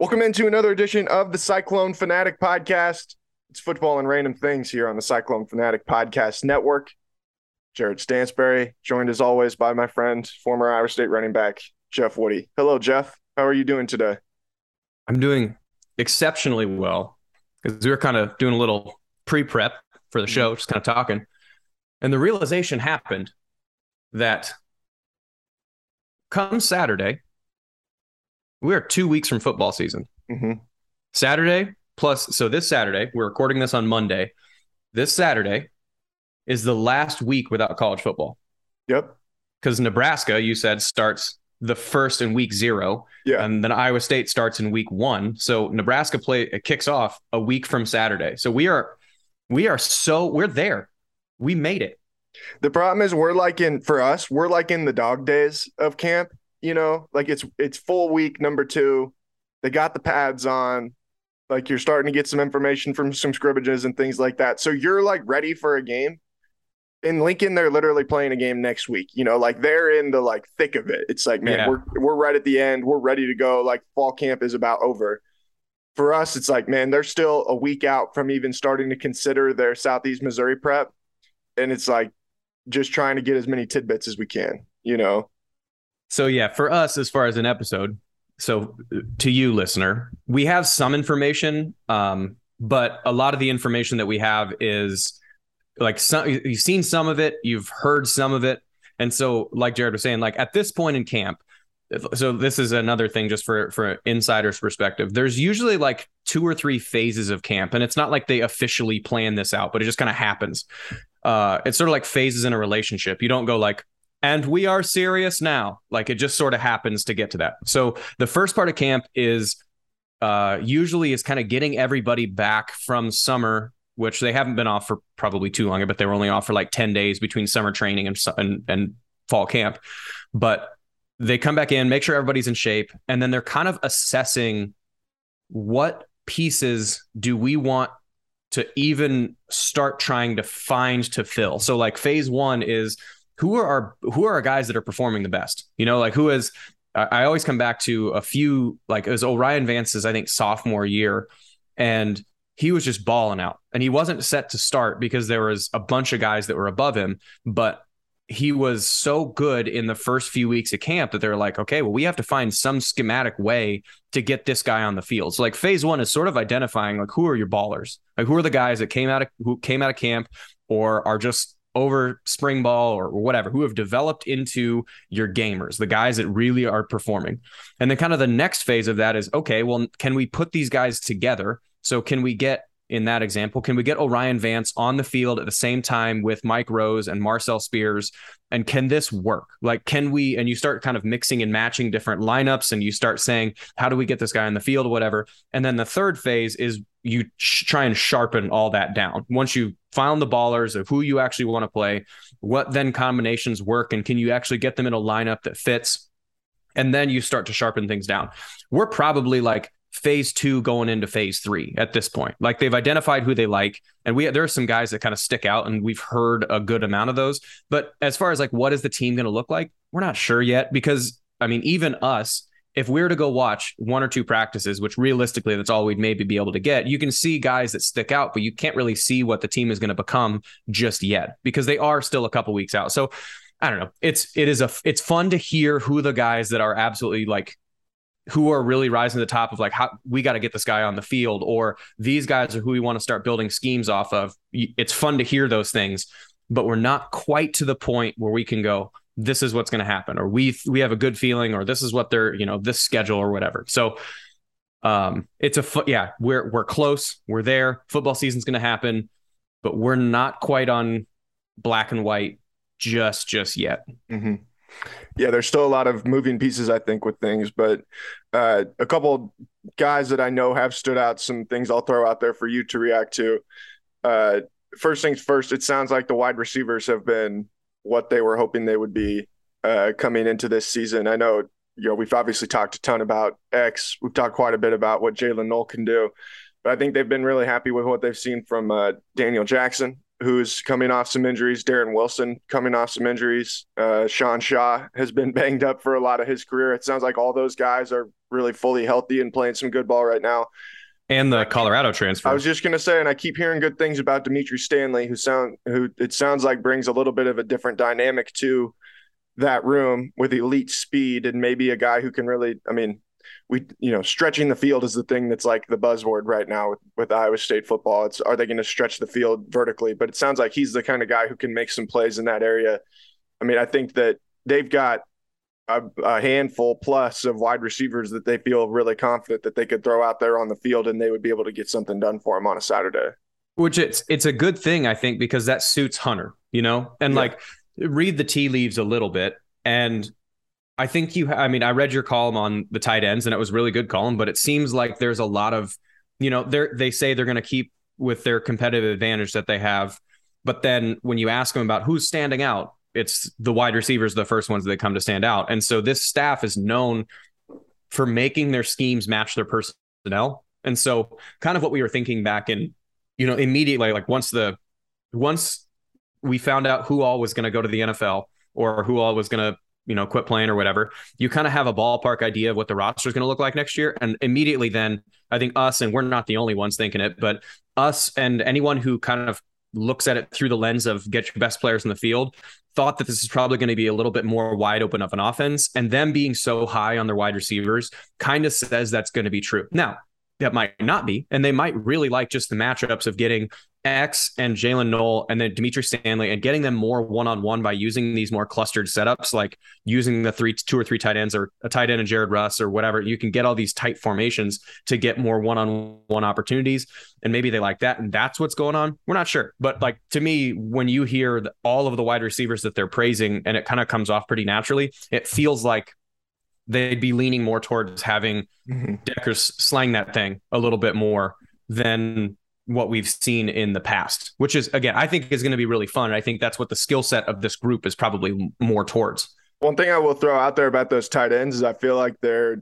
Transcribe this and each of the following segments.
Welcome into another edition of the Cyclone Fanatic Podcast. It's football and random things here on the Cyclone Fanatic Podcast Network. Jared Stansberry, joined as always by my friend, former Iowa State running back, Jeff Woody. Hello, Jeff. How are you doing today? I'm doing exceptionally well because we were kind of doing a little pre-prep for the show, just kind of talking. And the realization happened that come Saturday, we are 2 weeks from football season. Saturday plus, so this Saturday, we're recording this on Monday. This Saturday is the last week without college football. Yep. Because Nebraska, you said, starts the first in week 0. Yeah. And then Iowa State starts in week 1. So Nebraska kicks off a week from Saturday. So we're there. We made it. The problem is we're like in the dog days of camp, like it's full week number 2. They got the pads on, like you're starting to get some information from some scrimmages and things like that. So you're like ready for a game. In Lincoln, they're literally playing a game next week, like they're in the like thick of it. It's like, man, Yeah. we're right at the end. We're ready to go. Like fall camp is about over. For us, it's like, man, they're still a week out from even starting to consider their Southeast Missouri prep. And it's like just trying to get as many tidbits as we can, So yeah, for us, as far as an episode, so to you, listener, we have some information, but a lot of the information that we have is like you've seen some of it, you've heard some of it. And so like Jared was saying, like at this point in camp, so this is another thing just for insider's perspective, there's usually like 2 or 3 phases of camp. And it's not like they officially plan this out, but it just kind of happens. It's sort of like phases in a relationship. You don't go like, and we are serious now. Like it just sort of happens to get to that. So the first part of camp is usually is kind of getting everybody back from summer, which they haven't been off for probably too long, but they were only off for like 10 days between summer training and fall camp. But they come back in, make sure everybody's in shape, and then they're kind of assessing what pieces do we want to even start trying to find to fill. So like phase 1 is who are our guys that are performing the best? Like who is, I always come back to a few, like it was Orion Vance's, I think, sophomore year, and he was just balling out, and he wasn't set to start because there was a bunch of guys that were above him, but he was so good in the first few weeks of camp that they're like, okay, well, we have to find some schematic way to get this guy on the field. So like phase 1 is sort of identifying like who are your ballers, like who are the guys that came out of camp or are just over spring ball or whatever, who have developed into your gamers, the guys that really are performing. And then kind of the next phase of that is, okay, well, can we put these guys together? So can we get, in that example, can we get Orion Vance on the field at the same time with Mike Rose and Marcel Spears? And can this work? Like, can we, and you start kind of mixing and matching different lineups, and you start saying, how do we get this guy on the field, whatever. And then the third phase is you try and sharpen all that down. Once you found the ballers of who you actually want to play, what then combinations work, and can you actually get them in a lineup that fits? And then you start to sharpen things down. We're probably like phase 2 going into phase 3 at this point. Like they've identified who they like, and there are some guys that kind of stick out, and we've heard a good amount of those. But as far as like what is the team going to look like, we're not sure yet, because I mean, even us, if we were to go watch 1 or 2 practices, which realistically that's all we'd maybe be able to get, you can see guys that stick out, but you can't really see what the team is going to become just yet because they are still a couple weeks out. So I don't know. It's fun to hear who the guys that are absolutely like, who are really rising to the top of like, how we got to get this guy on the field, or these guys are who we want to start building schemes off of. It's fun to hear those things, but we're not quite to the point where we can go, this is what's going to happen, or we have a good feeling, or this is what they're, this schedule or whatever. So we're close. We're there. Football season's going to happen, but we're not quite on black and white just yet. Mm-hmm. Yeah, there's still a lot of moving pieces, I think, with things, but a couple guys that I know have stood out, some things I'll throw out there for you to react to. First things first, it sounds like the wide receivers have been what they were hoping they would be coming into this season. I know, we've obviously talked a ton about X. We've talked quite a bit about what Jalen Knoll can do, but I think they've been really happy with what they've seen from Daniel Jackson who's coming off some injuries, Darren Wilson coming off some injuries. Sean Shaw has been banged up for a lot of his career. It sounds like all those guys are really fully healthy and playing some good ball right now. And the Colorado transfer. I was just going to say, and I keep hearing good things about Dimitri Stanley, who it sounds like brings a little bit of a different dynamic to that room with elite speed, and maybe a guy who can really, I mean, stretching the field is the thing that's like the buzzword right now with Iowa State football. It's, are they going to stretch the field vertically? But it sounds like he's the kind of guy who can make some plays in that area. I mean, I think that they've got a handful plus of wide receivers that they feel really confident that they could throw out there on the field and they would be able to get something done for them on a Saturday. Which it's a good thing, I think, because that suits Hunter, and like read the tea leaves a little bit. And I think I read your column on the tight ends and it was a really good column, but it seems like there's a lot of, they say they're going to keep with their competitive advantage that they have. But then when you ask them about who's standing out, it's the wide receivers, the first ones that come to stand out. And so this staff is known for making their schemes match their personnel. And so kind of what we were thinking back in, immediately, like once we found out who all was going to go to the NFL or who all was going to, quit playing or whatever, you kind of have a ballpark idea of what the roster is going to look like next year. And immediately then I think us, and we're not the only ones thinking it, but us and anyone who kind of looks at it through the lens of get your best players in the field, thought that this is probably going to be a little bit more wide open of an offense. And them being so high on their wide receivers kind of says that's going to be true. Now, that might not be, and they might really like just the matchups of getting X and Jalen Knoll and then Dimitri Stanley and getting them more one-on-one by using these more clustered setups, like using the two or three tight ends or a tight end and Jared Russ or whatever. You can get all these tight formations to get more one-on-one opportunities. And maybe they like that. And that's what's going on. We're not sure. But like, to me, when you hear all of the wide receivers that they're praising and it kind of comes off pretty naturally, it feels like they'd be leaning more towards having Deckers slang that thing a little bit more than what we've seen in the past, which is, again, I think is going to be really fun. And I think that's what the skill set of this group is probably more towards. One thing I will throw out there about those tight ends is I feel like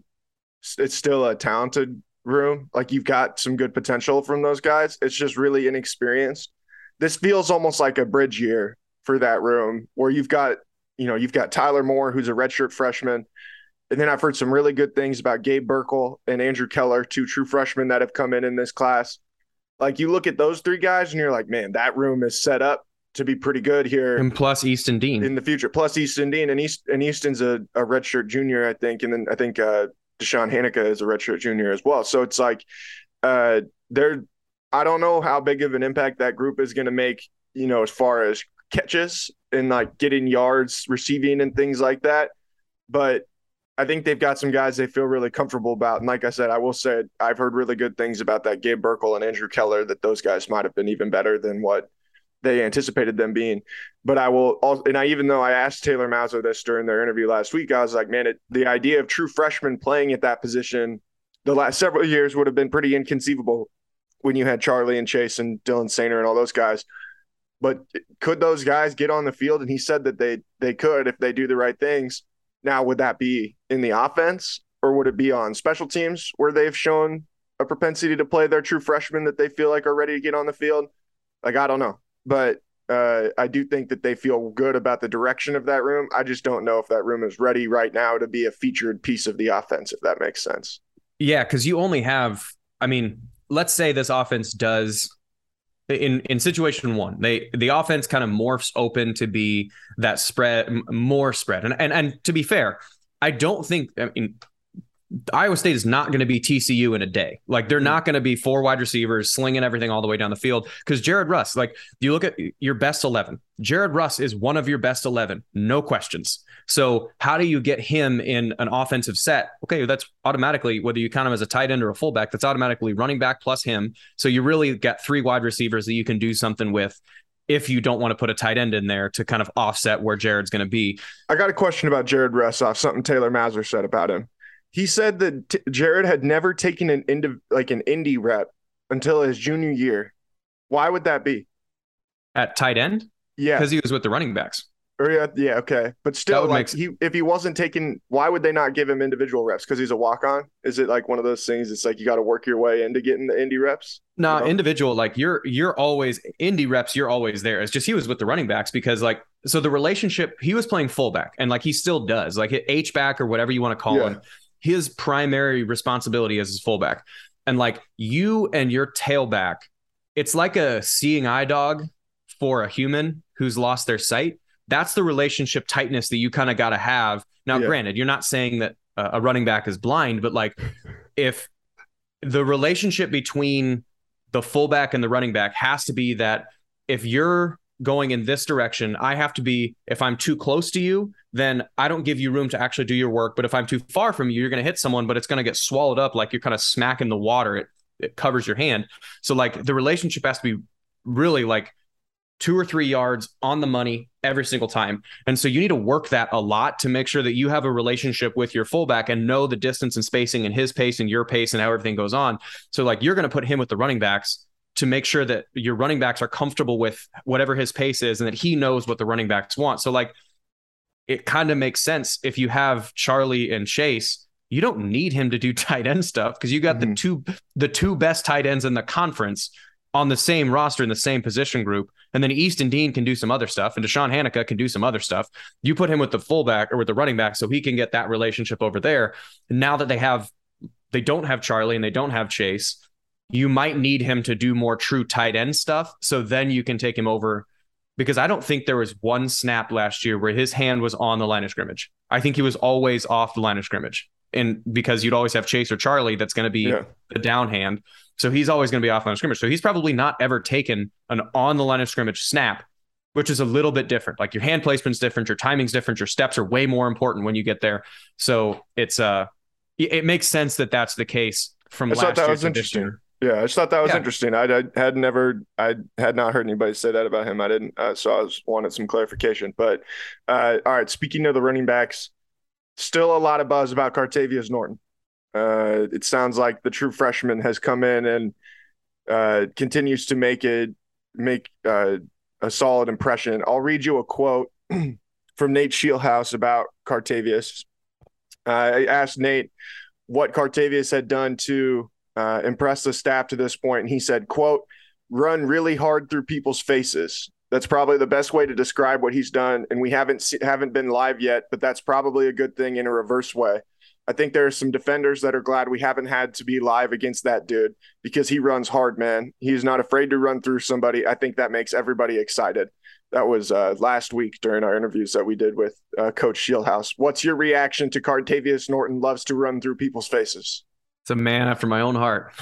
it's still a talented room. Like you've got some good potential from those guys. It's just really inexperienced. This feels almost like a bridge year for that room where you've got Tyler Moore, who's a redshirt freshman. And then I've heard some really good things about Gabe Burkle and Andrew Keller, two true freshmen that have come in this class. Like you look at those three guys and you're like, man, that room is set up to be pretty good here. And plus Easton Dean in the future, plus Easton Dean, and Easton's a redshirt junior, I think. And then I think Deshaun Hanika is a redshirt junior as well. So it's like I don't know how big of an impact that group is going to make, as far as catches and like getting yards, receiving and things like that. But I think they've got some guys they feel really comfortable about. And like I said, I will say I've heard really good things about that Gabe Burkle and Andrew Keller, that those guys might have been even better than what they anticipated them being. But I will also, and even though I asked Taylor Mauser this during their interview last week, I was like, man, the idea of true freshmen playing at that position the last several years would have been pretty inconceivable when you had Charlie and Chase and Dylan Sainer and all those guys. But could those guys get on the field? And he said that they could if they do the right things. Now, would that be in the offense or would it be on special teams where they've shown a propensity to play their true freshmen that they feel like are ready to get on the field? Like, I don't know. But I do think that they feel good about the direction of that room. I just don't know if that room is ready right now to be a featured piece of the offense, if that makes sense. Yeah, because you only have, let's say this offense does – in situation one, the offense kind of morphs open to be that more spread. And to be fair, I don't think, Iowa State is not going to be TCU in a day. Like they're not going to be four wide receivers slinging everything all the way down the field. Because Jared Russ, like you look at your best 11, Jared Russ is one of your best 11, no questions. So how do you get him in an offensive set? Okay, that's automatically, whether you count him as a tight end or a fullback, that's automatically running back plus him. So you really got three wide receivers that you can do something with if you don't want to put a tight end in there to kind of offset where Jared's going to be. I got a question about Jared Russ off something Taylor Mauser said about him. He said that Jared had never taken an indie rep until his junior year. Why would that be? At tight end? Yeah. Because he was with the running backs. Or yeah, okay. But That still, would like make if he wasn't taking, why would they not give him individual reps? Because he's a walk on? Is it like one of those things? It's like you got to work your way into getting the indie reps? no No? individual. Like you're always indie reps. You're always there. It's just he was with the running backs because like so the relationship he was playing fullback and like he still does like H back or whatever you want to call him. His primary responsibility is his fullback, and like you and your tailback, it's like a seeing eye dog for a human who's lost their sight. That's the relationship tightness that you kind of got to have. Now, granted, you're not saying that a running back is blind, but like if the relationship between the fullback and the running back has to be that if you're going in this direction, I have to be, if I'm too close to you, then I don't give you room to actually do your work. But if I'm too far from you, you're going to hit someone, but it's going to get swallowed up like you're kind of smacking the water. It covers your hand. So like the relationship has to be really like 2 or 3 yards on the money every single time. And so you need to work that a lot to make sure that you have a relationship with your fullback and know the distance and spacing and his pace and your pace and how everything goes on. So like you're going to put him with the running backs to make sure that your running backs are comfortable with whatever his pace is and that he knows what the running backs want. So like it kind of makes sense if you have Charlie and Chase, you don't need him to do tight end stuff because you got the two best tight ends in the conference on the same roster in the same position group. And then Easton Dean can do some other stuff and Deshaun Hanukkah can do some other stuff. You put him with the fullback or with the running back so he can get that relationship over there. And now that they don't have Charlie and they don't have Chase, you might need him to do more true tight end stuff. So then you can take him over because I don't think there was one snap last year where his hand was on the line of scrimmage. I think he was always off the line of scrimmage. And because you'd always have Chase or Charlie, that's going to be the down hand. So he's always going to be off line of scrimmage. So he's probably not ever taken an on the line of scrimmage snap, which is a little bit different. Like your hand placement's different, your timing's different, your steps are way more important when you get there. So it makes sense that that's the case from last year to this year. Yeah, I just thought that was interesting. I had not heard anybody say that about him. I didn't, so I wanted some clarification. But all right, speaking of the running backs, still a lot of buzz about Cartavius Norton. It sounds like the true freshman has come in and continues to make a solid impression. I'll read you a quote from Nate Shieldhouse about Cartavius. I asked Nate what Cartavius had done to impress the staff to this point, and he said, quote, run really hard through people's faces. That's probably the best way to describe what he's done, and we haven't been live yet, but that's probably a good thing in a reverse way. I think there are some defenders that are glad we haven't had to be live against that dude because he runs hard, man. He's not afraid to run through somebody. I think that makes everybody excited. That was last week during our interviews that we did with Coach Shieldhouse. What's your reaction to Cartavius Norton loves to run through people's faces? It's a man after my own heart.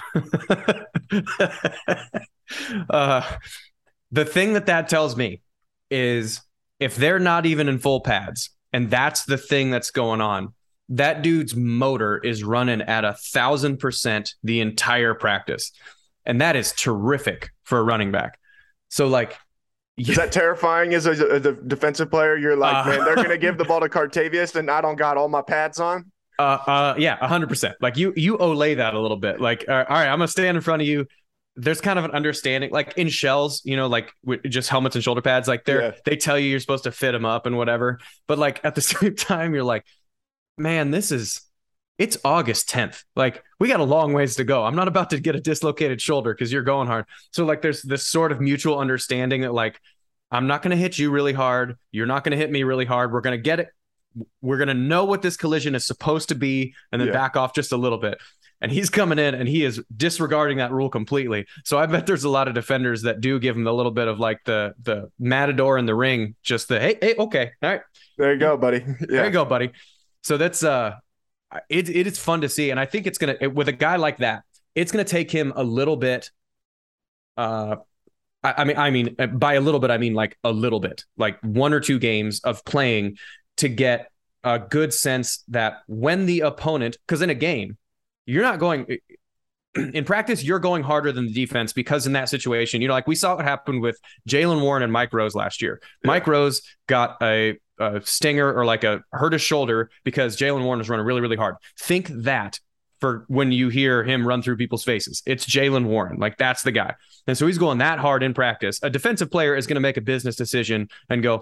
The thing that tells me is if they're not even in full pads, and that's the thing that's going on, that dude's motor is running at 1,000% the entire practice. And that is terrific for a running back. So like, is that terrifying as a defensive player? You're like, man, they're going to give the ball to Cartavius and I don't got all my pads on. Yeah, 100%. Like you olay that a little bit. Like, all right, I'm gonna stand in front of you. There's kind of an understanding, like in shells, like with just helmets and shoulder pads. Like they tell you you're supposed to fit them up and whatever. But like at the same time, you're like, man, it's August 10th. Like we got a long ways to go. I'm not about to get a dislocated shoulder because you're going hard. So like there's this sort of mutual understanding that like I'm not gonna hit you really hard. You're not gonna hit me really hard. We're gonna get it. We're going to know what this collision is supposed to be and then back off just a little bit. And he's coming in and he is disregarding that rule completely. So I bet there's a lot of defenders that do give him a little bit of like the matador in the ring, just the, hey, okay. All right. There you go, buddy. There you go, buddy. So that's, it is fun to see. And I think it's going to, with a guy like that, it's going to take him a little bit, I mean, by a little bit, I mean like a little bit, like 1 or 2 games of playing to get a good sense that when the opponent, because in a game, you're not going in practice, you're going harder than the defense because in that situation, like we saw what happened with Jaylen Warren and Mike Rose last year. Yeah. Mike Rose got a stinger or like hurt his shoulder because Jaylen Warren was running really, really hard. Think that for when you hear him run through people's faces, it's Jaylen Warren. Like that's the guy. And so he's going that hard in practice. A defensive player is going to make a business decision and go,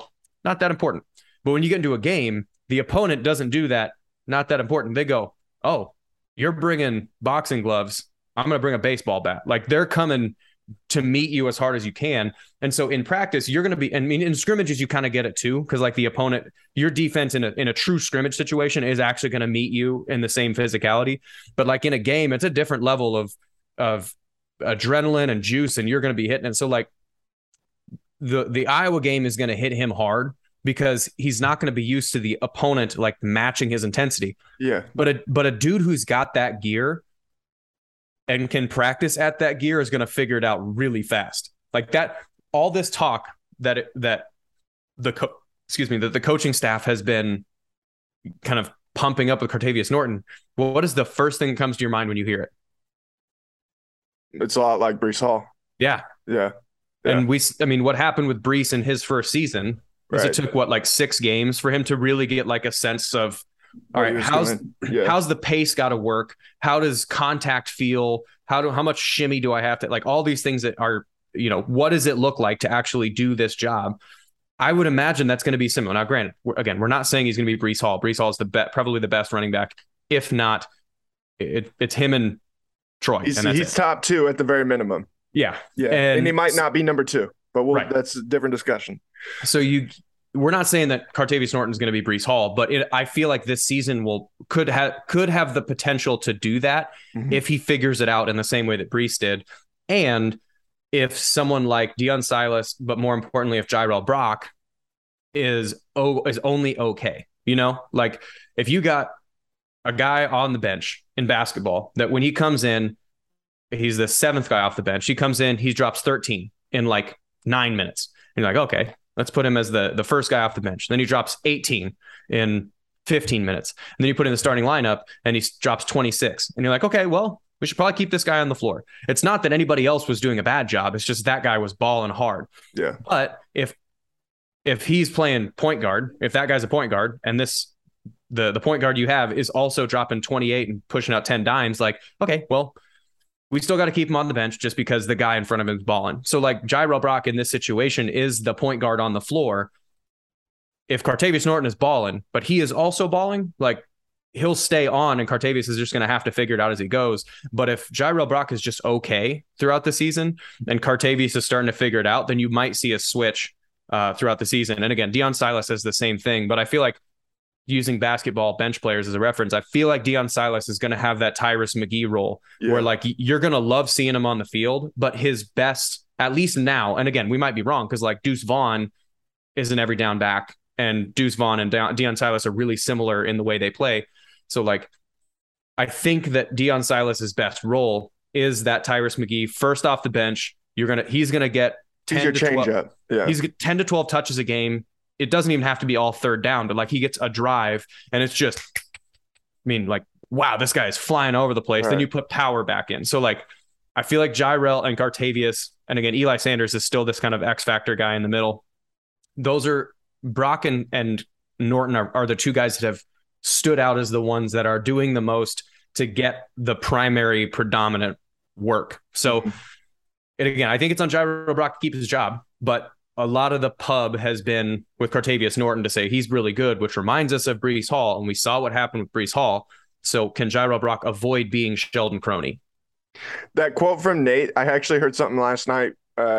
not that important. But when you get into a game, the opponent doesn't do that, not that important. They go, oh, you're bringing boxing gloves, I'm going to bring a baseball bat. Like, they're coming to meet you as hard as you can. And so in practice, you're going to be, I mean, in scrimmages, you kind of get it too. Cause like the opponent, your defense in a true scrimmage situation is actually going to meet you in the same physicality. But like in a game, it's a different level of adrenaline and juice, and you're going to be hitting it. So like the Iowa game is going to hit him hard because he's not going to be used to the opponent like matching his intensity. Yeah. But a dude who's got that gear and can practice at that gear is going to figure it out really fast. Like that, all this talk that the coaching staff has been kind of pumping up with Cartavious Norton. Well, what is the first thing that comes to your mind when you hear it? It's a lot like Breece Hall. Yeah. Yeah. And what happened with Breece in his first season is it took like 6 games for him to really get like a sense of, all right, how's the pace got to work? How does contact feel? How much shimmy do I have to, like, all these things that are, what does it look like to actually do this job? I would imagine that's going to be similar. Now, granted, we're not saying he's going to be Breece Hall. Breece Hall is probably the best running back. If not, it's him and Troy. He's top 2 at the very minimum. Yeah. Yeah. And he might not be number 2, but that's a different discussion. So we're not saying that Cartavious Norton is going to be Breece Hall, but I feel like this season could have the potential to do that if he figures it out in the same way that Breece did. And if someone like Deion Silas, but more importantly, if Jirel Brock is only okay, like if you got a guy on the bench in basketball that when he comes in, he's the 7th guy off the bench. He comes in, he drops 13 in like 9 minutes. And you're like, okay, let's put him as the first guy off the bench. Then he drops 18 in 15 minutes. And then you put in the starting lineup and he drops 26. And you're like, okay, well, we should probably keep this guy on the floor. It's not that anybody else was doing a bad job. It's just that guy was balling hard. Yeah. But if he's playing point guard, if that guy's a point guard and the point guard you have is also dropping 28 and pushing out 10 dimes, like, okay, well, we still got to keep him on the bench just because the guy in front of him is balling. So like Jirel Brock in this situation is the point guard on the floor. If Cartavious Norton is balling, but he is also balling, like he'll stay on and Cartavious is just going to have to figure it out as he goes. But if Jirel Brock is just okay throughout the season and Cartavious is starting to figure it out, then you might see a switch throughout the season. And again, Deion Silas says the same thing, but I feel like using basketball bench players as a reference, I feel like Deion Silas is going to have that Tyrus McGee role where like you're going to love seeing him on the field, but his best, at least now, and again, we might be wrong because like Deuce Vaughn is an every down back and Deuce Vaughn and Deion Silas are really similar in the way they play. So like, I think that Deion Silas's best role is that Tyrus McGee first off the bench. He's going to get 10 to 12. Yeah. He's 10 to 12 touches a game. It doesn't even have to be all third down, but like he gets a drive and it's just, like, wow, this guy is flying over the place. Right. Then you put power back in. So like, I feel like Jirel and Cartavious, and again, Eli Sanders is still this kind of X factor guy in the middle. Those are Brock and Norton are the 2 guys that have stood out as the ones that are doing the most to get the primary predominant work. So and again, I think it's on Jirel Brock to keep his job, but a lot of the pub has been with Cartavious Norton to say he's really good, which reminds us of Breece Hall. And we saw what happened with Breece Hall. So can Jirel Brock avoid being Sheldon Croney? That quote from Nate, I actually heard something last night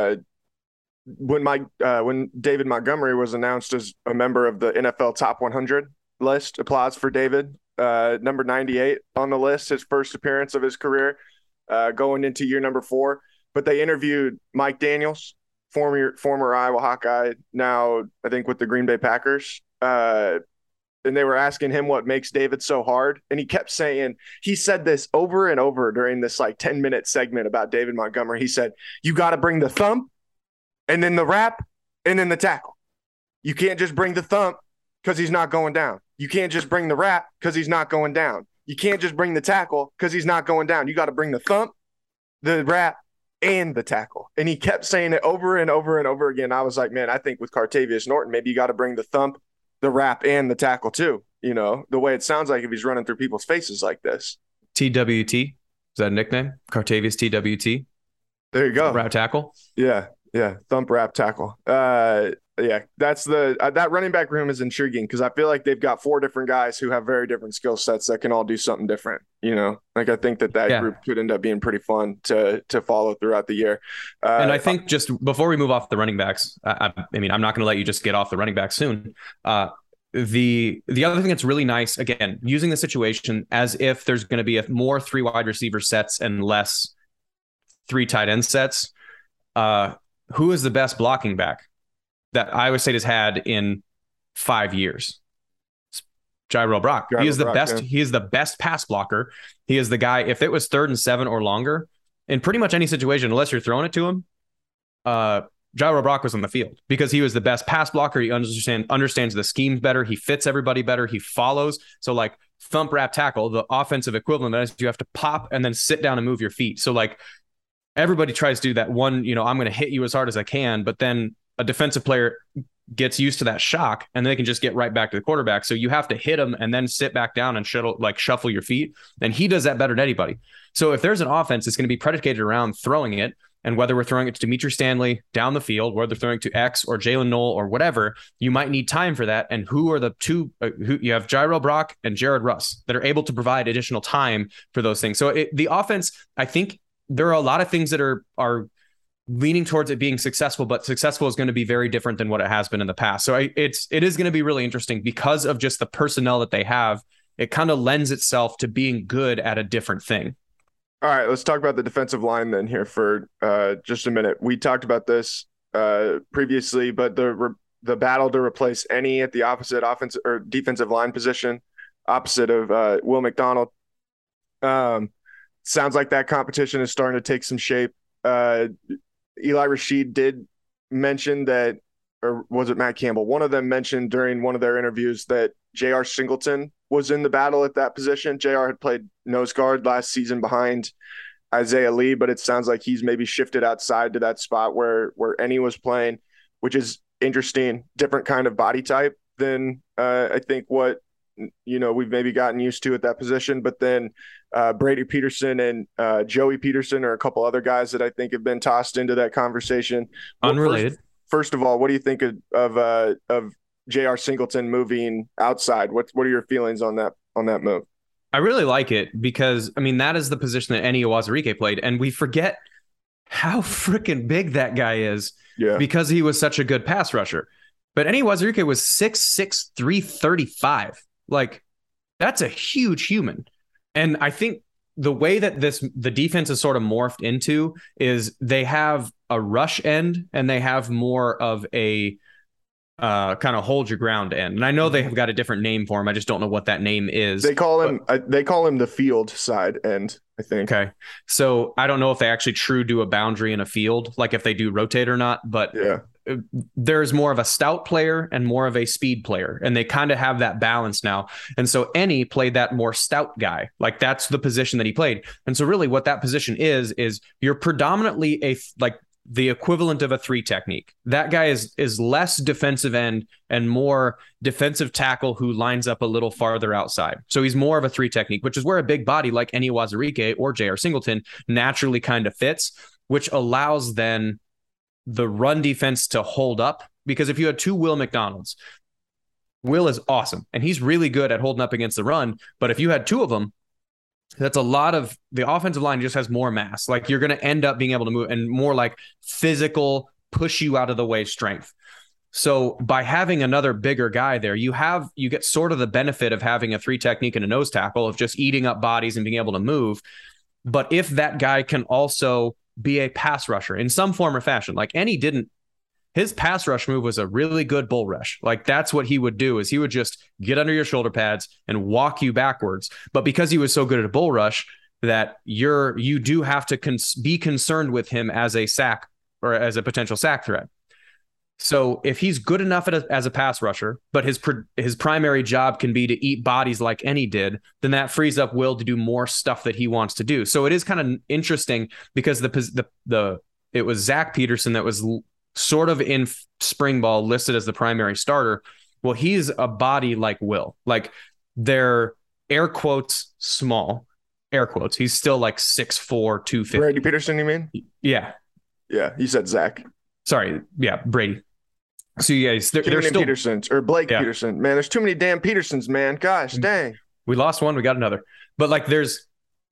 when David Montgomery was announced as a member of the NFL Top 100 list. Applause for David, number 98 on the list, his first appearance of his career, going into year number 4. But they interviewed Mike Daniels, former Iowa Hawkeye, now I think with the Green Bay Packers. And they were asking him what makes David so hard. And he kept saying, he said this over and over during this like 10-minute segment about David Montgomery. He said, you got to bring the thump and then the wrap and then the tackle. You can't just bring the thump because he's not going down. You can't just bring the wrap because he's not going down. You can't just bring the tackle because he's not going down. You got to bring the thump, the wrap, and the tackle. And he kept saying it over and over and over again. I was like, man, I think with Cartavious Norton, maybe you got to bring the thump, the wrap, and the tackle too. The way it sounds like if he's running through people's faces like this. TWT. Is that a nickname? Cartavious TWT? There you go. Route tackle? Yeah. Yeah, thump wrap tackle. Yeah, that's that running back room is intriguing because I feel like they've got four different guys who have very different skill sets that can all do something different. Like I think that Yeah. group could end up being pretty fun to follow throughout the year. And I think just before we move off the running backs, I mean, I'm not going to let you just get off the running back soon. The other thing that's really nice, again, using the situation as if there's going to be more 3 wide receiver sets and less 3 tight end sets. Who is the best blocking back that Iowa State has had in 5 years? Jirehl Brock. He is the best. Yeah. He is the best pass blocker. He is the guy. If it was 3rd and 7 or longer, in pretty much any situation, unless you're throwing it to him, Jirehl Brock was on the field because he was the best pass blocker. He understands the schemes better. He fits everybody better. He follows. So like thump wrap tackle, the offensive equivalent is you have to pop and then sit down and move your feet. So like everybody tries to do that one, I'm going to hit you as hard as I can, but then a defensive player gets used to that shock and they can just get right back to the quarterback. So you have to hit him and then sit back down and shuffle your feet. And he does that better than anybody. So if there's an offense, it's going to be predicated around throwing it. And whether we're throwing it to Demetri Stanley down the field, whether they're throwing to X or Jalen Knoll or whatever, you might need time for that. And who are the two? Who you have Jirehl Brock and Jared Russ that are able to provide additional time for those things. So the offense, I think there are a lot of things that are leaning towards it being successful, but successful is going to be very different than what it has been in the past. So it is going to be really interesting because of just the personnel that they have. It kind of lends itself to being good at a different thing. All right, let's talk about the defensive line then here for just a minute. We talked about this previously, but the battle to replace any at the opposite offensive or defensive line position, opposite of Will McDonald. Sounds like that competition is starting to take some shape. Eli Rashid did mention that, or was it Matt Campbell? One of them mentioned during one of their interviews that J.R. Singleton was in the battle at that position. J.R. had played nose guard last season behind Isaiah Lee, but it sounds like he's maybe shifted outside to that spot where Enny was playing, which is interesting, different kind of body type than I think what we've maybe gotten used to at that position. But then Brady Peterson and Joey Peterson are a couple other guys that I think have been tossed into that conversation. Unrelated. First of all, what do you think of J.R. Singleton moving outside? What are your feelings on that move? I really like it because, I mean, that is the position that Enny Uwazurike played. And we forget how freaking big that guy is because he was such a good pass rusher. But Enny Uwazurike was 6'6", 335. Like, that's a huge human. And I think the way that the defense is sort of morphed into is they have a rush end and they have more of a kind of hold your ground end. And I know they have got a different name for him. I just don't know what that name is. They call him the field side end, I think. Okay. So I don't know if they actually do a boundary in a field, like if they do rotate or not, but there's more of a stout player and more of a speed player. And they kind of have that balance now. And so Enny played that more stout guy. Like that's the position that he played. And so really what that position is you're predominantly the equivalent of a 3 technique. That guy is less defensive end and more defensive tackle who lines up a little farther outside. So he's more of a 3 technique, which is where a big body like Enny Uwazurike or J.R. Singleton naturally kind of fits, which allows then the run defense to hold up. Because if you had 2 Will McDonalds, Will is awesome and he's really good at holding up against the run. But if you had 2 of them, that's a lot of the offensive line just has more mass. Like you're going to end up being able to move and more like physical push you out of the way strength. So by having another bigger guy there, you get sort of the benefit of having a 3 technique and a nose tackle of just eating up bodies and being able to move. But if that guy can also be a pass rusher in some form or fashion, like Enny his pass rush move was a really good bull rush. Like that's what he would do is he would just get under your shoulder pads and walk you backwards. But because he was so good at a bull rush that you do have to be concerned with him as a sack or as a potential sack threat. So if he's good enough as a pass rusher, but his primary job can be to eat bodies like Enny did, then that frees up Will to do more stuff that he wants to do. So it is kind of interesting because it was Zach Peterson that was sort of in spring ball listed as the primary starter. Well, he's a body like Will, like they're air quotes small, air quotes. He's still like 6'4", 250. Brady Peterson, you mean? Yeah. Yeah. You said Zach. Sorry. Yeah. Brady. So you guys, they're still Petersons or Blake Peterson. Man, there's too many damn Petersons, man. Gosh, dang. We lost one. We got another. But like there's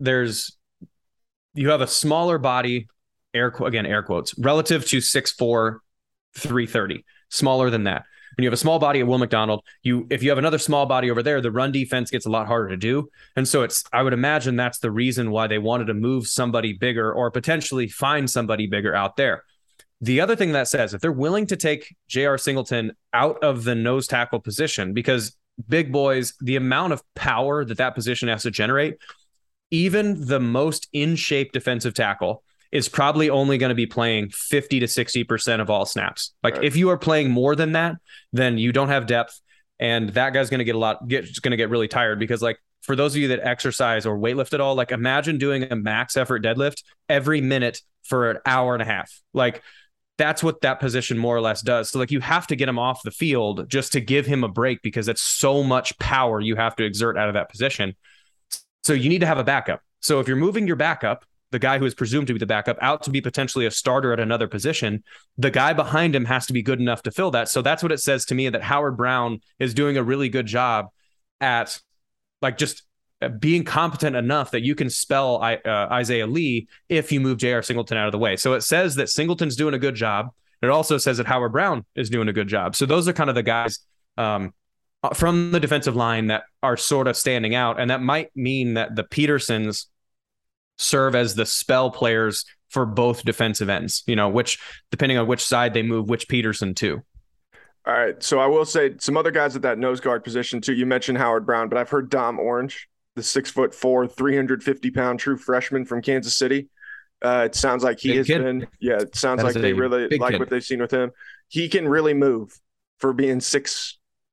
you have a smaller body, air quotes, relative to 6'4", 330, smaller than that. When you have a small body at Will McDonald, if you have another small body over there, the run defense gets a lot harder to do. And so I would imagine that's the reason why they wanted to move somebody bigger or potentially find somebody bigger out there. The other thing that says, if they're willing to take J.R. Singleton out of the nose tackle position, because big boys, the amount of power that position has to generate, even the most in shape defensive tackle is probably only going to be playing 50 to 60% of all snaps. Like right. If you are playing more than that, then you don't have depth, and that guy's going to get really tired, because like for those of you that exercise or weightlift at all, like imagine doing a max effort deadlift every minute for an hour and a half. Like that's what that position more or less does. So like you have to get him off the field just to give him a break, because that's so much power you have to exert out of that position. So you need to have a backup. So if you're moving your backup, the guy who is presumed to be the backup, out to be potentially a starter at another position, the guy behind him has to be good enough to fill that. So that's what it says to me, that Howard Brown is doing a really good job at like just being competent enough that you can spell Isaiah Lee if you move J.R. Singleton out of the way. So it says that Singleton's doing a good job. It also says that Howard Brown is doing a good job. So those are kind of the guys from the defensive line that are sort of standing out. And that might mean that the Petersons serve as the spell players for both defensive ends, which, depending on which side they move which Peterson to. All right. So I will say some other guys at that nose guard position too. You mentioned Howard Brown, but I've heard Dom Orange, the 6'4", 350-pound true freshman from Kansas City. It sounds like he has been, it sounds like they really like what they've seen with him. He can really move for being 6'4",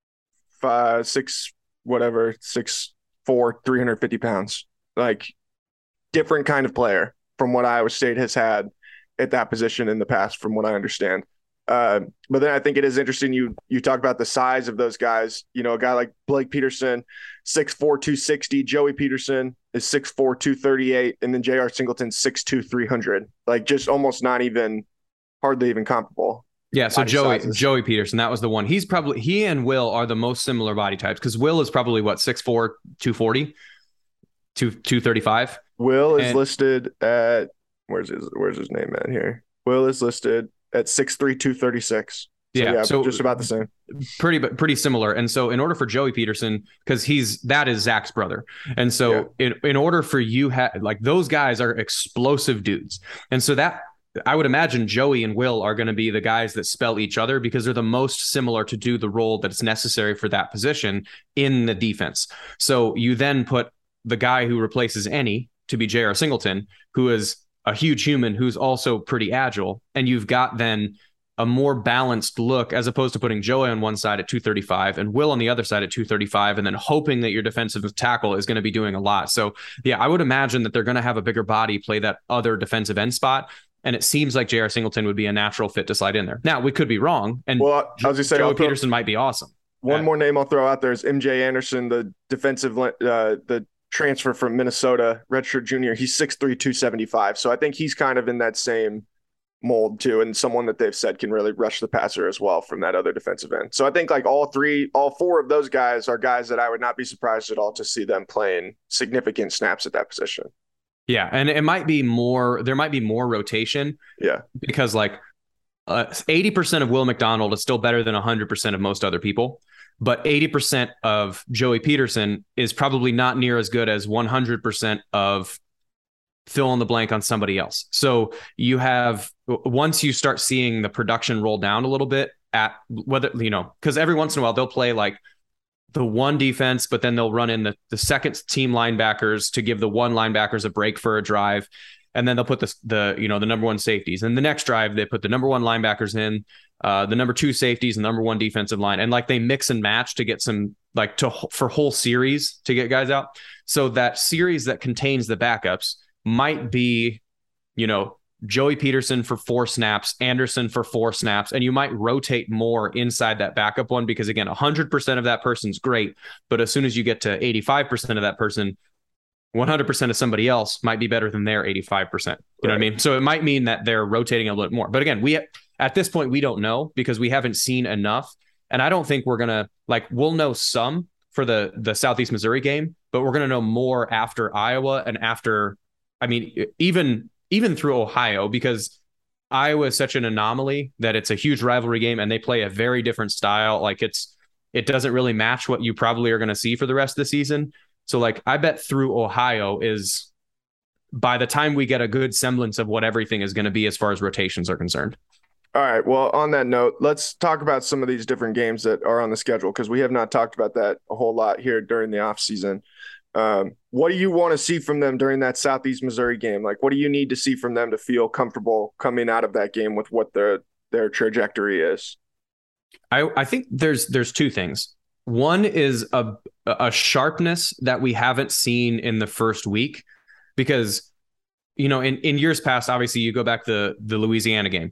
350 pounds. Like, different kind of player from what Iowa State has had at that position in the past, from what I understand. But then I think it is interesting. You talk about the size of those guys. A guy like Blake Peterson, 6'4", 260. Joey Peterson is 6'4", 238. And then J.R. Singleton, 6'2", 300. Like, just almost hardly even comparable. Yeah, so Joey Peterson, that was the one. He and Will are the most similar body types, because Will is probably 6'4", 240, 235. Will is listed at where's his name at here? Will is listed at 6'3", 236. So just about the same. Pretty similar. And so in order for Joey Peterson, because that is Zach's brother. And so in order for you, like those guys are explosive dudes. And so that I would imagine Joey and Will are going to be the guys that spell each other, because they're the most similar to do the role that's necessary for that position in the defense. So you then put the guy who replaces Ennie to be J.R. Singleton, who is a huge human who's also pretty agile. And you've got then a more balanced look, as opposed to putting Joey on one side at 235 and Will on the other side at 235, and then hoping that your defensive tackle is going to be doing a lot. So yeah, I would imagine that they're going to have a bigger body play that other defensive end spot. And it seems like J.R. Singleton would be a natural fit to slide in there. Now, we could be wrong. And I was going to say, Joey Peterson might be awesome. One more name I'll throw out there is MJ Anderson, the defensive, the transfer from Minnesota, redshirt junior. He's 6'3", 275. So I think he's kind of in that same mold too, and someone that they've said can really rush the passer as well from that other defensive end. So I think like all four of those guys are guys that I would not be surprised at all to see them playing significant snaps at that position. Yeah, and there might be more rotation. Yeah. Because like 80% of Will McDonald is still better than 100% of most other people. But 80% of Joey Peterson is probably not near as good as 100% of fill in the blank on somebody else. So you have, once you start seeing the production roll down a little bit at whether, because every once in a while they'll play like the one defense, but then they'll run in the second team linebackers to give the one linebackers a break for a drive. And then they'll put the number one safeties. And the next drive, they put the number one linebackers in, the number two safeties, and number one defensive line. And like they mix and match to get some for whole series to get guys out. So that series that contains the backups might be, Joey Peterson for 4 snaps, Anderson for 4 snaps, and you might rotate more inside that backup one, because again, 100% of that person's great. But as soon as you get to 85% of that person, 100% of somebody else might be better than their 85%. You know what I mean? So it might mean that they're rotating a little bit more. But again, at this point, we don't know because we haven't seen enough. And I don't think we're going to we'll know some for the Southeast Missouri game, but we're going to know more after Iowa and after, I mean, even through Ohio, because Iowa is such an anomaly that it's a huge rivalry game and they play a very different style. Like it doesn't really match what you probably are going to see for the rest of the season. So I bet through Ohio is by the time we get a good semblance of what everything is going to be as far as rotations are concerned. All right. Well, on that note, let's talk about some of these different games that are on the schedule because we have not talked about that a whole lot here during the offseason. What do you want to see from them during that Southeast Missouri game? What do you need to see from them to feel comfortable coming out of that game with what their trajectory is? I think there's two things. One is a sharpness that we haven't seen in the first week, because in years past, obviously you go back to the Louisiana game,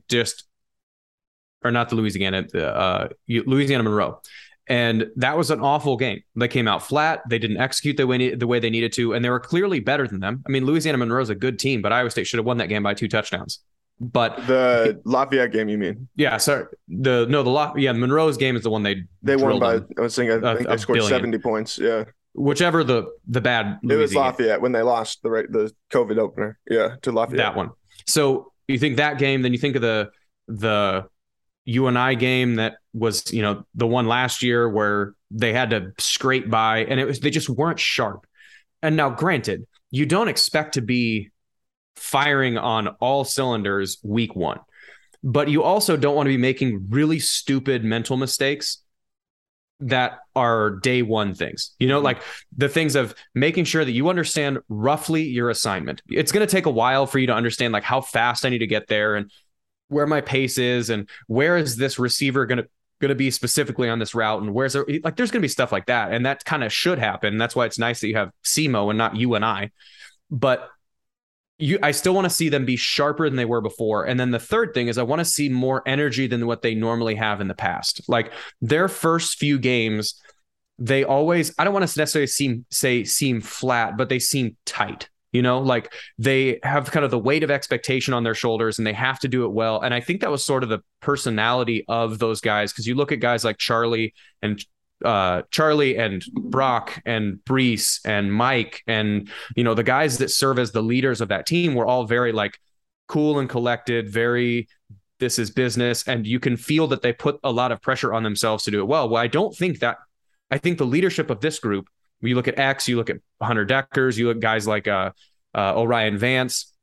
not the Louisiana, Louisiana Monroe. And that was an awful game. They came out flat. They didn't execute the way they needed to, and they were clearly better than them. I mean, Louisiana Monroe is a good team, but Iowa State should have won that game by 2 touchdowns. But the Lafayette game, you mean? Yeah, sorry. Monroe's game is the one they won by. I think they scored 70 points. Yeah, whichever the bad. It was Lafayette when they lost the COVID opener. Yeah, to Lafayette. That one. So you think that game, then you think of the UNI game that was the one last year where they had to scrape by, and they just weren't sharp. And now, granted, you don't expect to be firing on all cylinders week one, but you also don't want to be making really stupid mental mistakes that are day one things, like the things of making sure that you understand roughly your assignment. It's going to take a while for you to understand how fast I need to get there and where my pace is and where is this receiver going to be specifically on this route, and there's going to be stuff like that, and that kind of should happen. That's why it's nice that you have SEMO and not you and I. But I still want to see them be sharper than they were before. And then the third thing is I want to see more energy than what they normally have in the past. Their first few games, they always, I don't want to necessarily seem flat, but they seem tight. They have kind of the weight of expectation on their shoulders and they have to do it well. And I think that was sort of the personality of those guys. Cause you look at guys like Charlie and Brock and Brees and Mike and, the guys that serve as the leaders of that team were all very cool and collected, very, this is business. And you can feel that they put a lot of pressure on themselves to do it well. Well, I think the leadership of this group, you look at X, you look at Hunter Deckers, you look at guys like Orion Vance,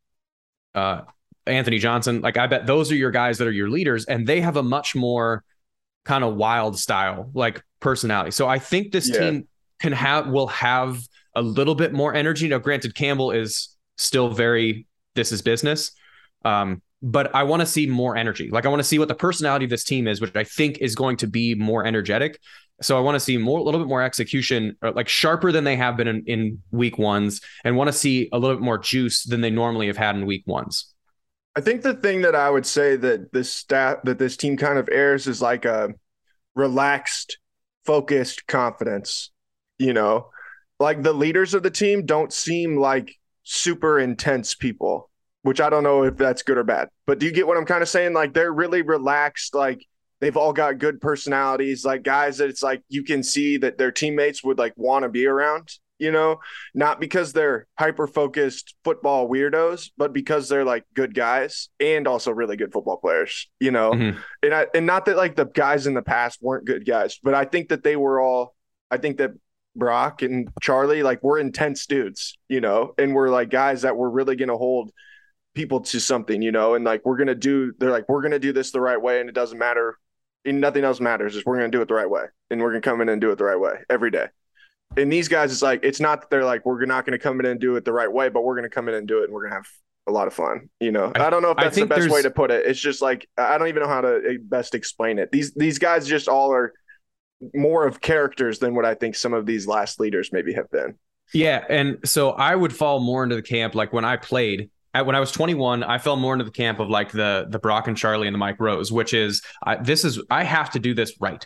Anthony Johnson. I bet those are your guys that are your leaders, and they have a much more kind of wild style, personality. So I think this team will have a little bit more energy. Now, granted, Campbell is still very, this is business. But I want to see more energy. I want to see what the personality of this team is, which I think is going to be more energetic. So I want to see a little bit more execution, sharper than they have been in week ones, and want to see a little bit more juice than they normally have had in week ones. I think the thing that I would say that this team kind of airs is a relaxed, focused confidence. The leaders of the team don't seem like super intense people, which I don't know if that's good or bad. But do you get what I'm kind of saying? They're really relaxed. They've all got good personalities, guys that it's you can see that their teammates would want to be around. Not because they're hyper-focused football weirdos, but because they're good guys and also really good football players, Mm-hmm. And not that the guys in the past weren't good guys, but I think that I think that Brock and Charlie, we're intense dudes, and we're guys that we're really going to hold people to something, and we're going to do this the right way. And it doesn't matter. And nothing else matters. We're going to do it the right way. And we're going to come in and do it the right way every day. And these guys, it's not that they're we're not going to come in and do it the right way, but we're going to come in and do it, and we're going to have a lot of fun. I don't know if that's the best way to put it. It's just I don't even know how to best explain it. These guys just all are more of characters than what I think some of these last leaders maybe have been. Yeah. And so I would fall more into the camp, when I played, when I was 21, I fell more into the camp of the Brock and Charlie and the Mike Rose, which is, I have to do this right.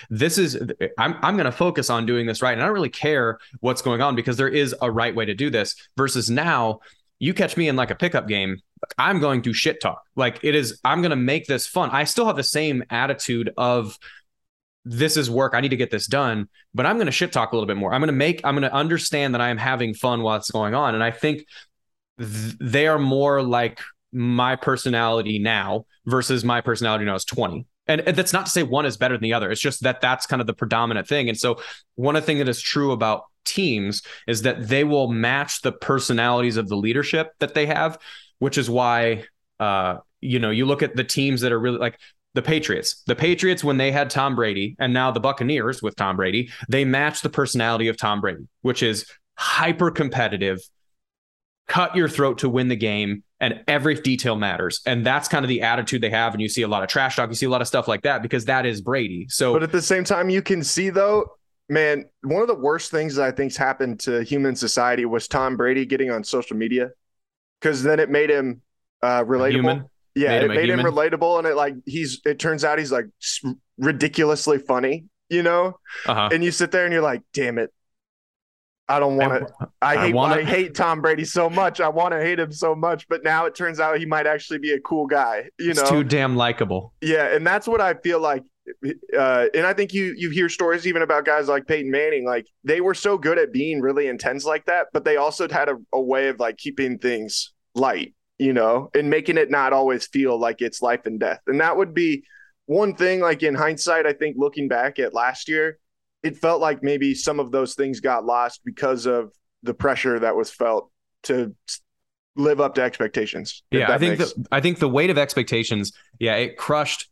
I'm going to focus on doing this right. And I don't really care what's going on because there is a right way to do this versus now You catch me in like a pickup game, I'm going to shit talk. Like it is, I'm going to make this fun. I still have the same attitude of this is work. I need to get this done, but I'm going to shit talk a little bit more. I'm going to understand that I am having fun while it's going on. And I think they are more like my personality now versus my personality when I was 20. And that's not to say one is better than the other. It's just that that's kind of the predominant thing. And so one of the things that is true about teams is that they will match the personalities of the leadership that they have, which is why, you look at the teams that are really like the Patriots, when they had Tom Brady, and now the Buccaneers with Tom Brady, they match the personality of Tom Brady, which is hyper competitive, cut your throat to win the game, and every detail matters. And that's kind of the attitude they have. And you see a lot of trash talk. You see a lot of stuff like that because that is Brady. So, but at the same time, you can see though, man, one of the worst things that I think's happened to human society was Tom Brady getting on social media, because then it made him relatable. Yeah, it made him relatable, and it turns out he's like ridiculously funny, And you sit there and you're like, damn it. I don't want to. I hate Tom Brady so much. I want to hate him so much, but now it turns out he might actually be a cool guy. It's too damn likable. Yeah, and that's what I feel like. And I think you hear stories even about guys like Peyton Manning. Like they were so good at being really intense like that, but they also had a way of like keeping things light, and making it not always feel like it's life and death. And that would be one thing. Like in hindsight, I think looking back at last year, it felt like maybe some of those things got lost because of the pressure that was felt to live up to expectations. Yeah, I think the weight of expectations, it crushed,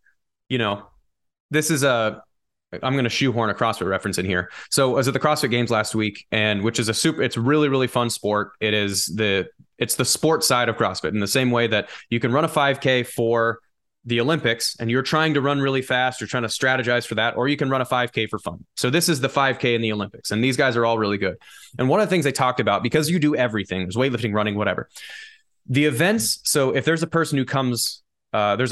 this is I'm going to shoehorn a CrossFit reference in here. So I was at the CrossFit Games last week, and which is it's really, really fun sport. It's the sport side of CrossFit in the same way that you can run a 5K for the Olympics and you're trying to run really fast, you're trying to strategize for that, or you can run a 5K for fun. So this is the 5K in the Olympics, and these guys are all really good. And one of the things they talked about, because you do everything, there's weightlifting, running, whatever, the events. So if there's a person who comes, there's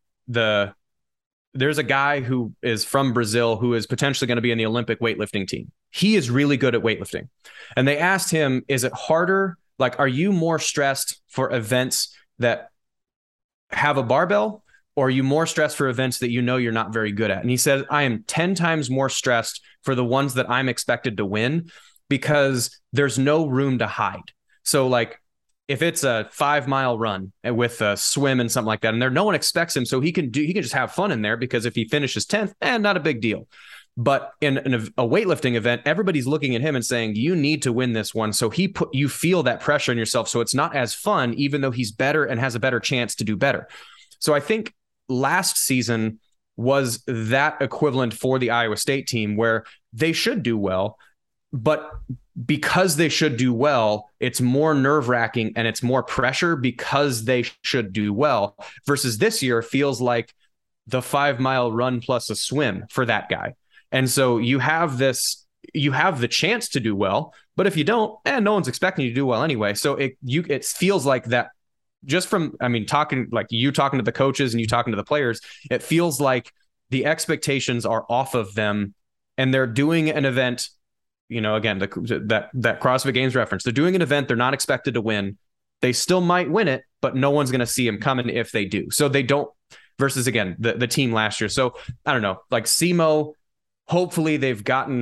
a guy who is from Brazil who is potentially going to be in the Olympic weightlifting team. He is really good at weightlifting. And they asked him, is it harder? Like, are you more stressed for events that have a barbell, or are you more stressed for events that you're not very good at? And he said, I am 10 times more stressed for the ones that I'm expected to win, because there's no room to hide. So like if it's a 5-mile run with a swim and something like that, and no one expects him, so he can just have fun in there, because if he finishes 10th, not a big deal. But in a weightlifting event, everybody's looking at him and saying, you need to win this one. So you feel that pressure on yourself. So it's not as fun, even though he's better and has a better chance to do better. So I think last season was that equivalent for the Iowa State team, where they should do well, but because they should do well, it's more nerve-wracking and it's more pressure because they should do well, versus this year feels like the 5-mile run plus a swim for that guy. And so you have the chance to do well, but if you don't, no one's expecting you to do well anyway. So it feels like that. Just from, talking to the coaches and you talking to the players, it feels like the expectations are off of them, and they're doing an event, again, that CrossFit Games reference, they're doing an event they're not expected to win. They still might win it, but no one's going to see them coming if they do. So they don't, versus again, the team last year. So I don't know, like SEMO, hopefully they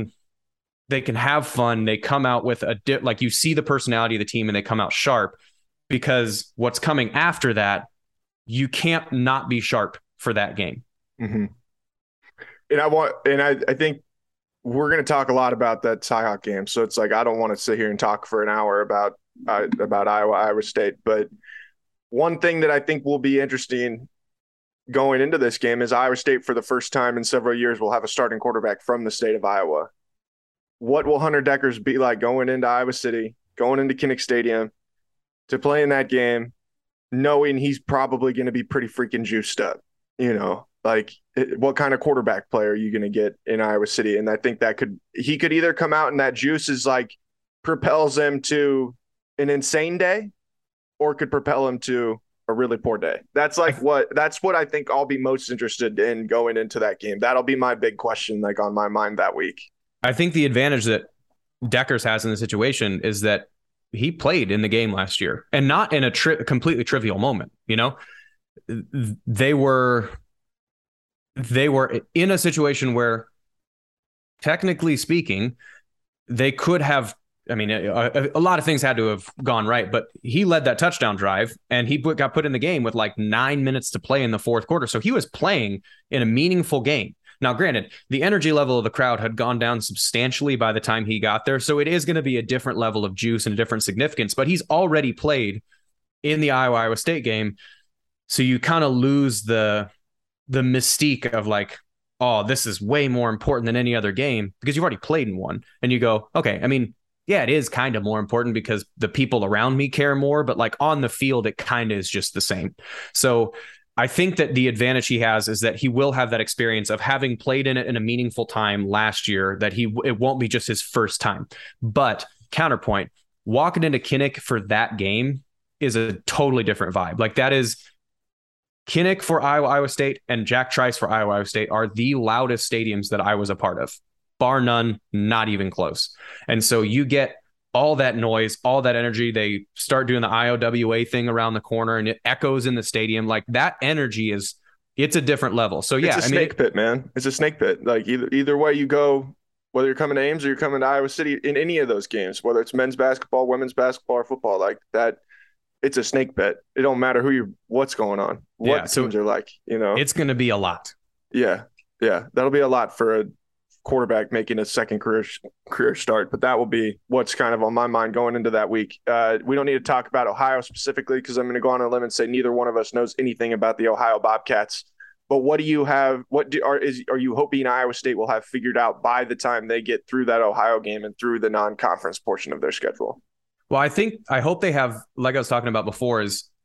can have fun. They come out with like you see the personality of the team and they come out sharp, because what's coming after that, you can't not be sharp for that game. Mm-hmm. And I think we're going to talk a lot about that Cyhawk game. So it's like, I don't want to sit here and talk for an hour about Iowa State. But one thing that I think will be interesting going into this game is Iowa State, for the first time in several years, will have a starting quarterback from the state of Iowa. What will Hunter Dekkers be like going into Iowa City, going into Kinnick Stadium, to play in that game, knowing he's probably going to be pretty freaking juiced up, what kind of quarterback player are you going to get in Iowa City? And I think he could either come out and that juice is like propels him to an insane day, or could propel him to a really poor day. That's what I think I'll be most interested in going into that game. That'll be my big question, like on my mind that week. I think the advantage that Dekkers has in the situation is that he played in the game last year, and not in a completely trivial moment. They were in a situation where, technically speaking, they could have. I mean, a lot of things had to have gone right, but he led that touchdown drive, and he got put in the game with like 9 minutes to play in the fourth quarter. So he was playing in a meaningful game. Now, granted, the energy level of the crowd had gone down substantially by the time he got there, so it is going to be a different level of juice and a different significance, but he's already played in the Iowa State game, so you kind of lose the mystique of like, oh, this is way more important than any other game because you've already played in one. And you go, okay, I mean, yeah, it is kind of more important because the people around me care more, but like on the field, it kind of is just the same. So I think that the advantage he has is that he will have that experience of having played in it in a meaningful time last year, that it won't be just his first time. But counterpoint, walking into Kinnick for that game is a totally different vibe. Like, that is Kinnick for Iowa State and Jack Trice for Iowa State are the loudest stadiums that I was a part of. Bar none, not even close. And so you get all that noise, all that energy. They start doing the IOWA thing around the corner and it echoes in the stadium. Like, that energy it's a different level. So yeah, it's a snake pit, man. It's a snake pit. Like, either way you go, whether you're coming to Ames or you're coming to Iowa City, in any of those games, whether it's men's basketball, women's basketball, or football, like that, it's a snake pit. It don't matter what's going on, what teams are like, It's going to be a lot. Yeah. That'll be a lot for a quarterback making a second career start, but that will be what's kind of on my mind going into that week. We don't need to talk about Ohio specifically because I'm going to go on a limb and say neither one of us knows anything about the Ohio Bobcats. But what do you have? Are you hoping Iowa State will have figured out by the time they get through that Ohio game and through the non-conference portion of their schedule? Well, I hope they have, like I was talking about before,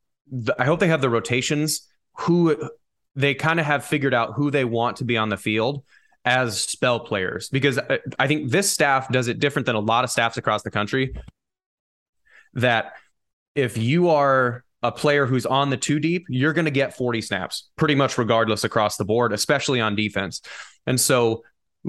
I hope they have the rotations who they kind of have figured out who they want to be on the field as spell players, because I think this staff does it different than a lot of staffs across the country. That if you are a player who's on the two deep, you're going to get 40 snaps pretty much regardless across the board, especially on defense. And so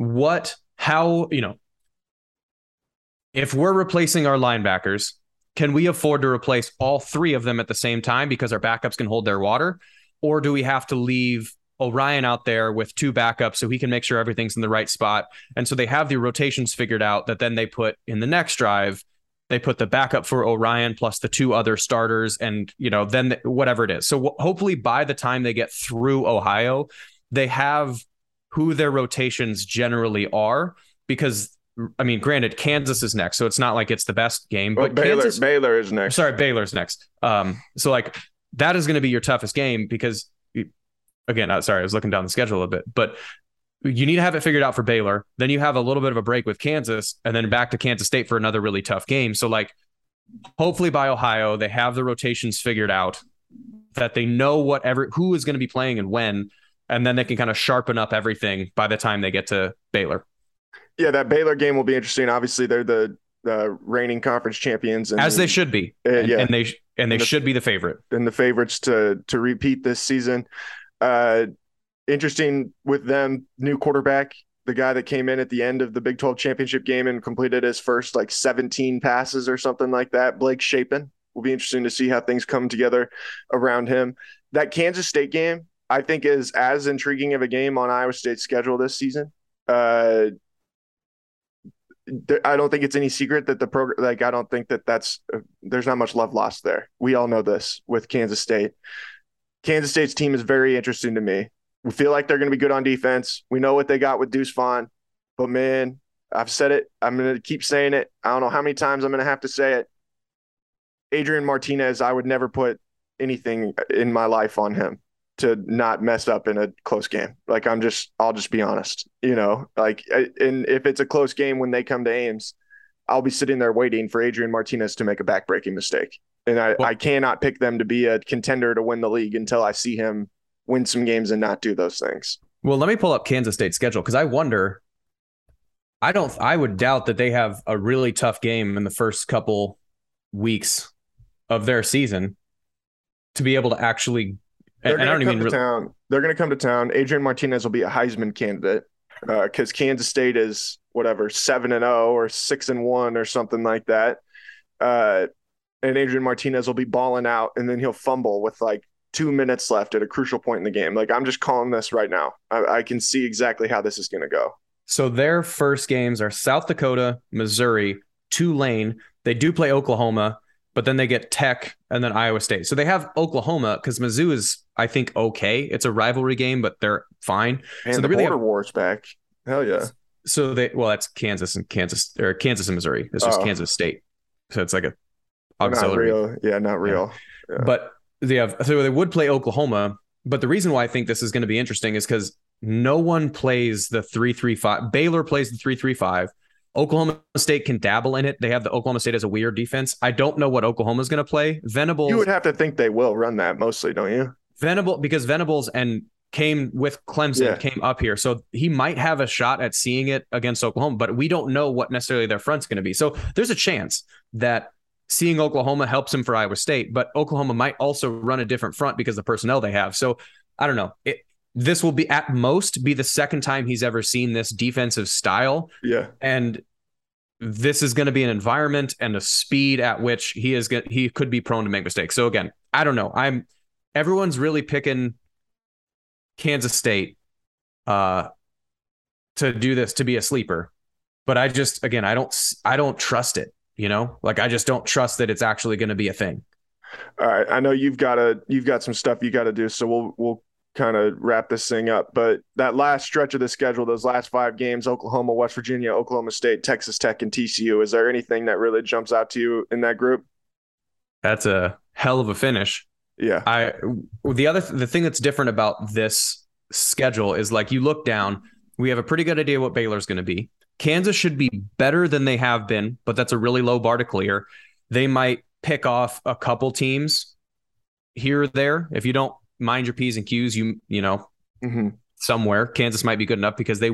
if we're replacing our linebackers, can we afford to replace all three of them at the same time because our backups can hold their water? Or do we have to leave Orion out there with two backups so he can make sure everything's in the right spot? And so they have the rotations figured out that then they put in the next drive, they put the backup for Orion plus the two other starters and, then whatever it is. So hopefully by the time they get through Ohio, they have who their rotations generally are, because I mean, granted, Kansas is next, so it's not like it's the best game, but Baylor is next. Sorry, Baylor's next. So like that is going to be your toughest game because, again, sorry, I was looking down the schedule a little bit, but you need to have it figured out for Baylor. Then you have a little bit of a break with Kansas and then back to Kansas State for another really tough game. So like, hopefully by Ohio, they have the rotations figured out, that they know who is going to be playing and when, and then they can kind of sharpen up everything by the time they get to Baylor. Yeah, that Baylor game will be interesting. Obviously, they're the reigning conference champions, as they should be, and they should be the favorite and the favorites to repeat this season. Interesting with them, new quarterback, the guy that came in at the end of the Big 12 championship game and completed his first 17 passes or something like that. Blake Shapen. Will be interesting to see how things come together around him. That Kansas State game, I think, is as intriguing of a game on Iowa State's schedule this season. I don't think it's any secret that the program, I don't think that's there's not much love lost there. We all know this with Kansas State. Kansas State's team is very interesting to me. We feel like they're going to be good on defense. We know what they got with Deuce Vaughn, but man, I've said it. I'm going to keep saying it. I don't know how many times I'm going to have to say it. Adrian Martinez, I would never put anything in my life on him to not mess up in a close game. I'll just be honest, and if it's a close game when they come to Ames, I'll be sitting there waiting for Adrian Martinez to make a backbreaking mistake. And I cannot pick them to be a contender to win the league until I see him win some games and not do those things. Well, let me pull up Kansas State's schedule, because I wonder, I would doubt that they have a really tough game in the first couple weeks of their season to be able to actually. They're going to come to town. Adrian Martinez will be a Heisman candidate because Kansas State is 7-0 or 6-1 or something like that. uh, and Adrian Martinez will be balling out, and then he'll fumble with like 2 minutes left at a crucial point in the game. Like, I'm just calling this right now. I can see exactly how this is going to go. So their first games are South Dakota, Missouri, Tulane. They do play Oklahoma, but then they get Tech and then Iowa State. So they have Oklahoma because Mizzou is, I think, okay. It's a rivalry game, but they're fine. And so the they really border war's back. Hell yeah. So that's Kansas and Missouri. It's just Kansas State. So it's like a auxiliary. Not real. Yeah, not real. Yeah. But they would play Oklahoma. But the reason why I think this is going to be interesting is because no one plays the 3-3-5. Baylor plays the 3-3-5. Oklahoma State can dabble in it. They have the Oklahoma State as a weird defense. I don't know what Oklahoma's going to play. Venables. You would have to think they will run that mostly, don't you? Because Venables and came with Clemson, came up here. So he might have a shot at seeing it against Oklahoma, but we don't know what necessarily their front's going to be. So there's a chance that seeing Oklahoma helps him for Iowa State, but Oklahoma might also run a different front because of the personnel they have. So I don't know. This will be at most be the second time he's ever seen this defensive style. Yeah. And this is going to be an environment and a speed at which he could be prone to make mistakes. So again, I don't know. Everyone's really picking Kansas State to do this, to be a sleeper. But I don't trust it, like I just don't trust that it's actually going to be a thing. All right. I know you've got some stuff you got to do. So we'll kind of wrap this thing up, but that last stretch of the schedule, those last 5 games, Oklahoma, West Virginia, Oklahoma State, Texas Tech, and TCU. Is there anything that really jumps out to you in that group? That's a hell of a finish. Yeah. The thing that's different about this schedule is like you look down, we have a pretty good idea what Baylor's going to be. Kansas should be better than they have been, but that's a really low bar to clear. They might pick off a couple teams here or there. If you don't mind your P's and Q's, somewhere Kansas might be good enough because they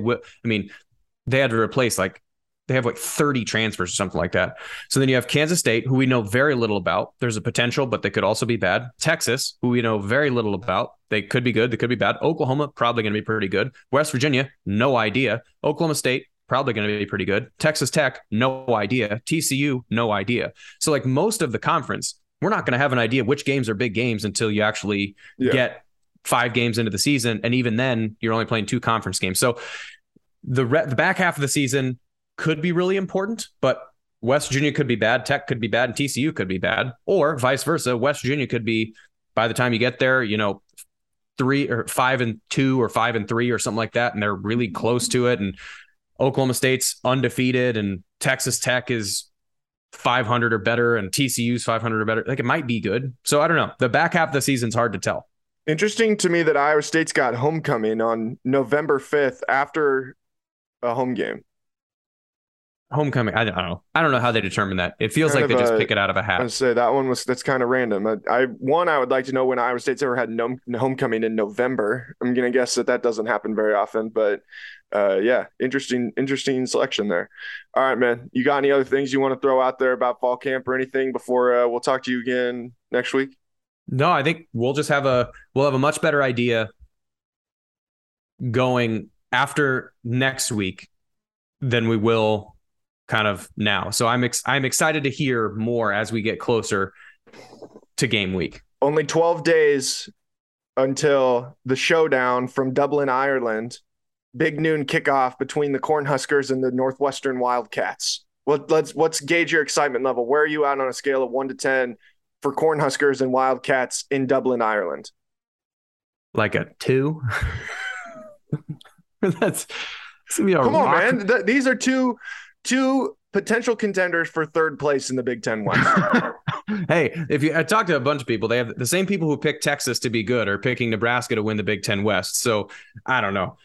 had to replace they have 30 transfers or something like that. So then you have Kansas State, who we know very little about. There's a potential, but they could also be bad. Texas, who we know very little about. They could be good. They could be bad. Oklahoma, probably going to be pretty good. West Virginia, no idea. Oklahoma State, probably going to be pretty good. Texas Tech, no idea. TCU, no idea. So most of the conference, we're not going to have an idea which games are big games until you actually get 5 games into the season. And even then, you're only playing 2 conference games. So the back half of the season could be really important, but West Virginia could be bad, Tech could be bad, and TCU could be bad, or vice versa. West Virginia could be, by the time you get there, 3 or 5-2 or 5-3 or something like that, and they're really close to it. And Oklahoma State's undefeated, and Texas Tech is 500 or better, and TCU's 500 or better. It might be good. So I don't know. The back half of the season's hard to tell. Interesting to me that Iowa State's got homecoming on November 5th after a home game. Homecoming. I don't know how they determine that. It feels like they just pick it out of a hat. I'd say that's kind of random. I would like to know when Iowa State's ever had homecoming in November. I'm going to guess that doesn't happen very often, but interesting selection there. All right, man. You got any other things you want to throw out there about fall camp or anything before we'll talk to you again next week? No, I think we'll just have a much better idea going after next week than we will kind of now. So I'm excited to hear more as we get closer to game week. Only 12 days until the showdown from Dublin, Ireland. Big noon kickoff between the Cornhuskers and the Northwestern Wildcats. Let's gauge your excitement level. Where are you at on a scale of 1 to 10 for Cornhuskers and Wildcats in Dublin, Ireland? Like a 2. That's come on, man. These are two potential contenders for 3rd place in the Big Ten West. Hey, I talked to a bunch of people, they have the same people who picked Texas to be good are picking Nebraska to win the Big Ten West. So I don't know.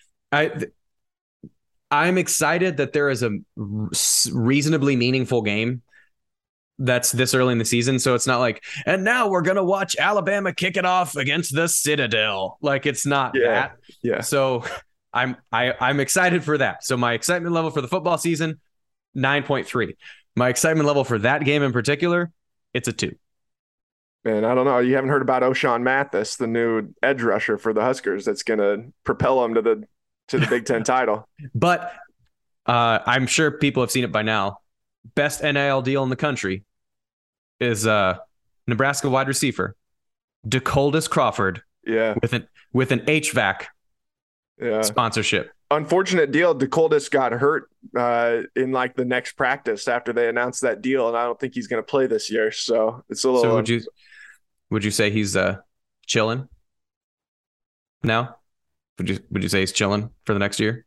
I'm excited that there is a reasonably meaningful game that's this early in the season. So it's not like, and now we're going to watch Alabama kick it off against the Citadel. It's not that. Yeah. So I'm excited for that. So my excitement level for the football season, 9.3. My excitement level for that game in particular, it's a 2. Man, I don't know. You haven't heard about O'Shawn Mathis, the new edge rusher for the Huskers that's going to propel them to the Big Ten title. But I'm sure people have seen it by now. Best NIL deal in the country. is Nebraska wide receiver DeColdis Crawford Yeah. with an HVAC Yeah. sponsorship. Unfortunate deal. DeColdis got hurt in like the next practice after they announced that deal, and I don't think he's going to play this year. So it's a little. So would you say he's chilling now? Would you say he's chilling for the next year?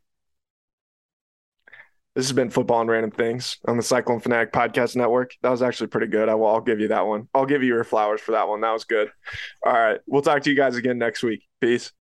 This has been Football and Random Things on the Cyclone Fanatic Podcast Network. That was actually pretty good. I'll give you that one. I'll give you your flowers for that one. That was good. All right. We'll talk to you guys again next week. Peace.